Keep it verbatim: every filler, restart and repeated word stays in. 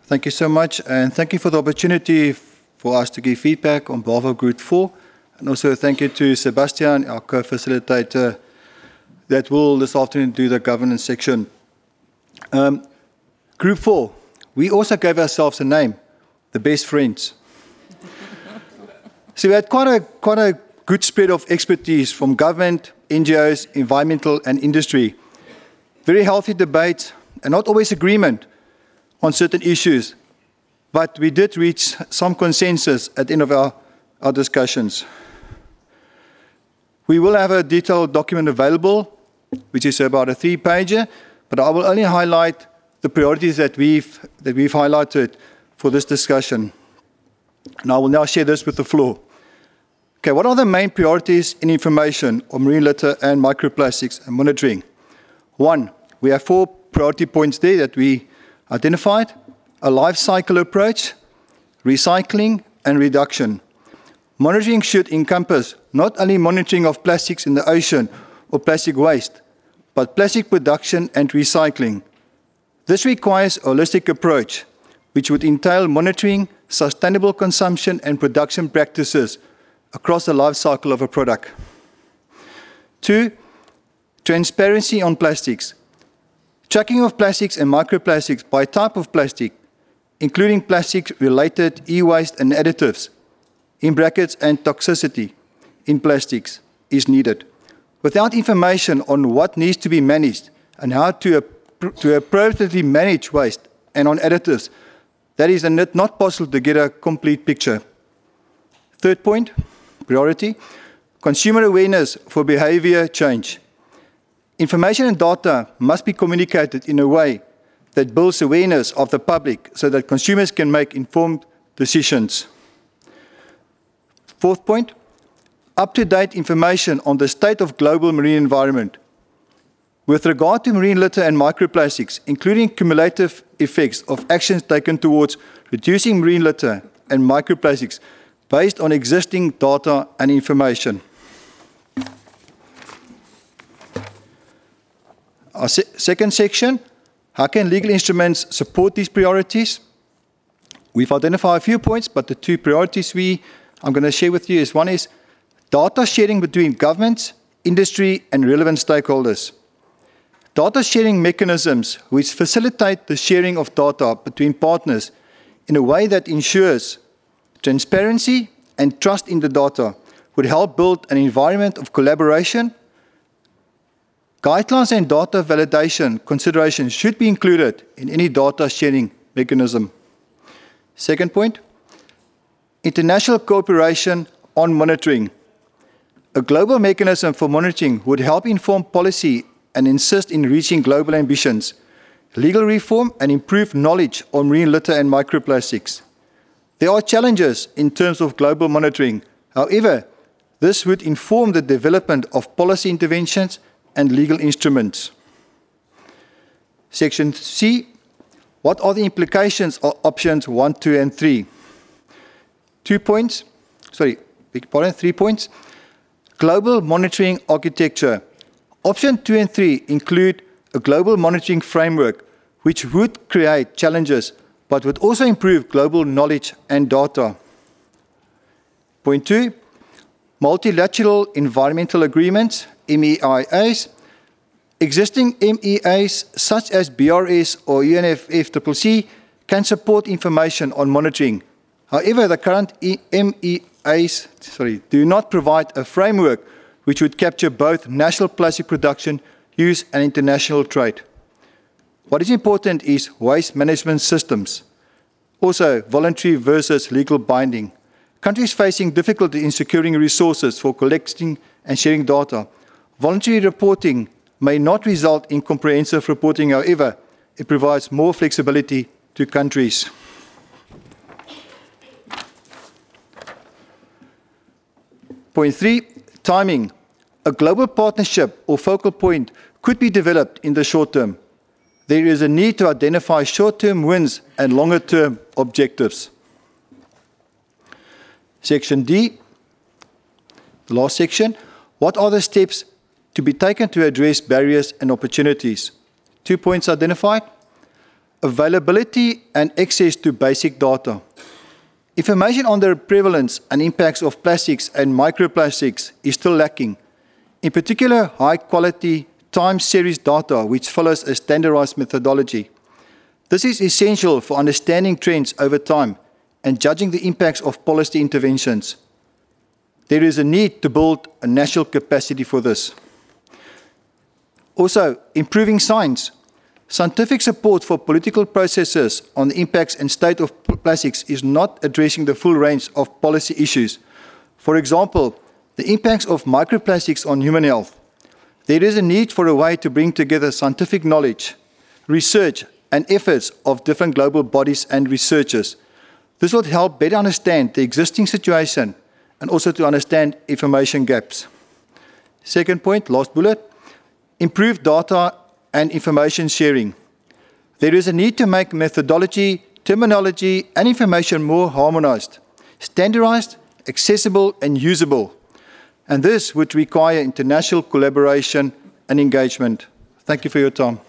Thank you so much, and thank you for the opportunity for us to give feedback on behalf of Group four. And also thank you to Sebastian, our co-facilitator, that will this afternoon do the governance section. Um, Group four, we also gave ourselves a name, the Best Friends. So we had quite a, quite a good spread of expertise from government, N G Os, environmental and industry. Very healthy debate and not always agreement on certain issues, but we did reach some consensus at the end of our, our discussions. We will have a detailed document available, which is about a three-pager, but I will only highlight the priorities that we've, that we've highlighted for this discussion. And I will now share this with the floor. Okay, what are the main priorities in information on marine litter and microplastics and monitoring? One, we have four priority points there that we identified: a life cycle approach, recycling, and reduction. Monitoring should encompass not only monitoring of plastics in the ocean or plastic waste, but plastic production and recycling. This requires a holistic approach, which would entail monitoring sustainable consumption and production practices across the life cycle of a product. Two, transparency on plastics. Tracking of plastics and microplastics by type of plastic, including plastic-related e-waste and additives, in brackets, and toxicity in plastics, is needed. Without information on what needs to be managed and how to, to appropriately manage waste and on additives, that is not possible to get a complete picture. Third point, priority, consumer awareness for behavior change. Information and data must be communicated in a way that builds awareness of the public so that consumers can make informed decisions. Fourth point, up-to-date information on the state of global marine environment. With regard to marine litter and microplastics, including cumulative effects of actions taken towards reducing marine litter and microplastics based on existing data and information. Our se second section, how can legal instruments support these priorities? We've identified a few points, but the two priorities we, I'm going to share with you is one is data sharing between governments, industry, and relevant stakeholders. Data sharing mechanisms which facilitate the sharing of data between partners in a way that ensures transparency and trust in the data would help build an environment of collaboration. Guidelines and data validation considerations should be included in any data sharing mechanism. Second point, international cooperation on monitoring. A global mechanism for monitoring would help inform policy and insist in reaching global ambitions, legal reform, and improve knowledge on marine litter and microplastics. There are challenges in terms of global monitoring. However, this would inform the development of policy interventions and legal instruments. Section C, what are the implications of options one, two, and three? Two points, sorry, big pardon, three points. Global monitoring architecture. Option two and three include a global monitoring framework which would create challenges but would also improve global knowledge and data. Point two, multilateral environmental agreements, M E I As. Existing M E As such as B R S or U N F F C C C can support information on monitoring. However, the current M E As sorry, do not provide a framework which would capture both national plastic production, use, and international trade. What is important is waste management systems. Also, voluntary versus legal binding. Countries facing difficulty in securing resources for collecting and sharing data. Voluntary reporting may not result in comprehensive reporting, however, it provides more flexibility to countries. Point three, timing. A global partnership or focal point could be developed in the short term. There is a need to identify short-term wins and longer-term objectives. Section D, the last section. What are the steps to be taken to address barriers and opportunities? Two points identified. Availability and access to basic data. Information on the prevalence and impacts of plastics and microplastics is still lacking. In particular, high-quality time series data which follows a standardized methodology. This is essential for understanding trends over time and judging the impacts of policy interventions. There is a need to build a national capacity for this. Also, improving science. Scientific support for political processes on the impacts and state of plastics is not addressing the full range of policy issues. For example, the impacts of microplastics on human health. There is a need for a way to bring together scientific knowledge, research, and efforts of different global bodies and researchers. This will help better understand the existing situation and also to understand information gaps. Second point, last bullet, improve data and information sharing. There is a need to make methodology, terminology, and information more harmonized, standardized, accessible, and usable. And this would require international collaboration and engagement. Thank you for your time.